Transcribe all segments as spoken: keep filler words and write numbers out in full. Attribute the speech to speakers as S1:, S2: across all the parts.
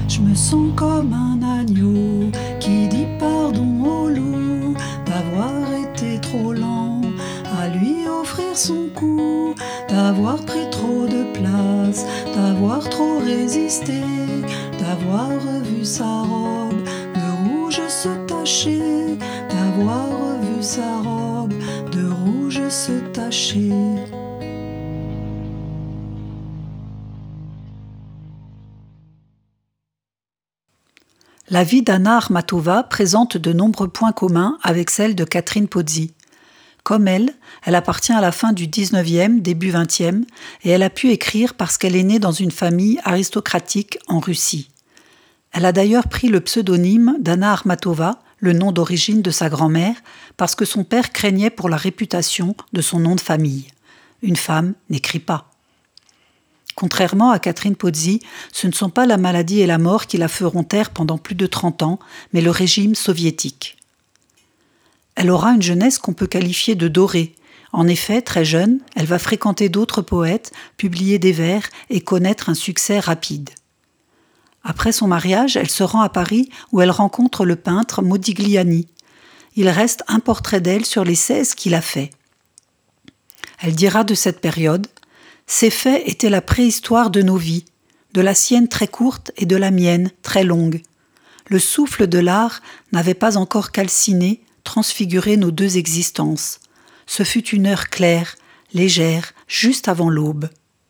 S1: Je me sens comme un agneau qui dit pardon au loup d'avoir été trop lent à lui offrir son cou, d'avoir pris trop de place, d'avoir trop résisté, d'avoir revu sa robe de rouge se tacher, d'avoir revu sa robe de rouge se tacher. La vie d'Anna Akhmatova présente de nombreux points communs avec celle de Catherine Pozzi. Comme elle, elle appartient à la fin du dix-neuvième, début vingtième, et elle a pu écrire parce qu'elle est née dans une famille aristocratique en Russie. Elle a d'ailleurs pris le pseudonyme d'Anna Akhmatova, le nom d'origine de sa grand-mère, parce que son père craignait pour la réputation de son nom de famille. Une femme n'écrit pas. Contrairement à Catherine Pozzi, ce ne sont pas la maladie et la mort qui la feront taire pendant plus de trente ans, mais le régime soviétique. Elle aura une jeunesse qu'on peut qualifier de dorée. En effet, très jeune, elle va fréquenter d'autres poètes, publier des vers et connaître un succès rapide. Après son mariage, elle se rend à Paris où elle rencontre le peintre Modigliani. Il reste un portrait d'elle sur les seize qu'il a fait. Elle dira de cette période: ces faits étaient la préhistoire de nos vies, de la sienne très courte et de la mienne très longue. Le souffle de l'art n'avait pas encore calciné, transfiguré nos deux existences. Ce fut une heure claire, légère, juste avant l'aube.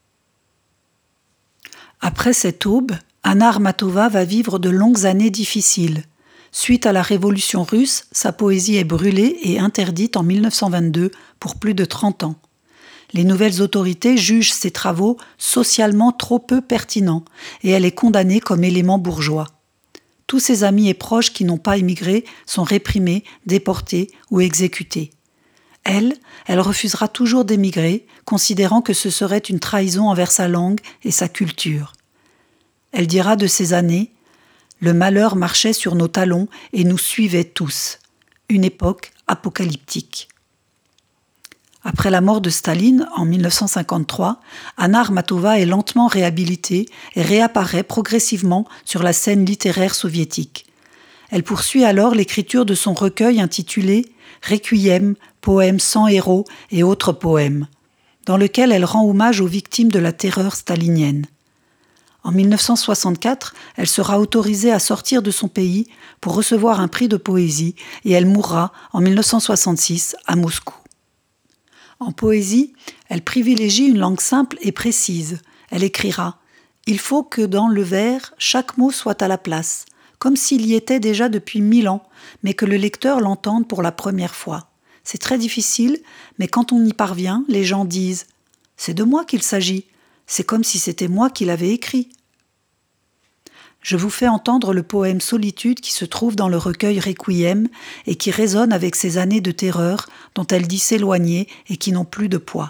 S1: Après cette aube, Anna Akhmatova va vivre de longues années difficiles. Suite à la révolution russe, sa poésie est brûlée et interdite en mille neuf cent vingt-deux pour plus de trente ans. Les nouvelles autorités jugent ses travaux socialement trop peu pertinents et elle est condamnée comme élément bourgeois. Tous ses amis et proches qui n'ont pas émigré sont réprimés, déportés ou exécutés. Elle, elle refusera toujours d'émigrer, considérant que ce serait une trahison envers sa langue et sa culture. Elle dira de ces années: « Le malheur marchait sur nos talons et nous suivait tous. » Une époque apocalyptique. Après la mort de Staline en mille neuf cent cinquante-trois, Anna Akhmatova est lentement réhabilitée et réapparaît progressivement sur la scène littéraire soviétique. Elle poursuit alors l'écriture de son recueil intitulé « Requiem, poèmes sans héros et autres poèmes », dans lequel elle rend hommage aux victimes de la terreur stalinienne. En mille neuf cent soixante-quatre, elle sera autorisée à sortir de son pays pour recevoir un prix de poésie et elle mourra en mille neuf cent soixante-six à Moscou. En poésie, elle privilégie une langue simple et précise. Elle écrira « Il faut que dans le vers, chaque mot soit à la place, comme s'il y était déjà depuis mille ans, mais que le lecteur l'entende pour la première fois. C'est très difficile, mais quand on y parvient, les gens disent « C'est de moi qu'il s'agit, c'est comme si c'était moi qui l'avais écrit. » Je vous fais entendre le poème Solitude qui se trouve dans le recueil Requiem et qui résonne avec ces années de terreur dont elle dit s'éloigner et qui n'ont plus de poids.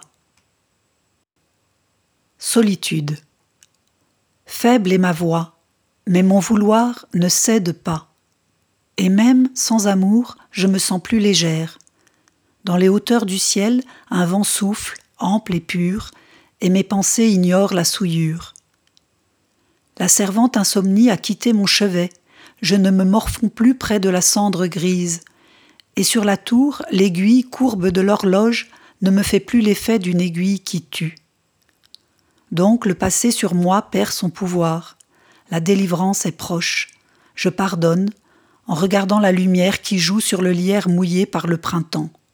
S1: Solitude. Faible est ma voix, mais mon vouloir ne cède pas. Et même sans amour, je me sens plus légère. Dans les hauteurs du ciel, un vent souffle, ample et pur, et mes pensées ignorent la souillure. La servante insomnie a quitté mon chevet, je ne me morfonds plus près de la cendre grise, et sur la tour, l'aiguille courbe de l'horloge ne me fait plus l'effet d'une aiguille qui tue. Donc le passé sur moi perd son pouvoir, la délivrance est proche, je pardonne en regardant la lumière qui joue sur le lierre mouillé par le printemps.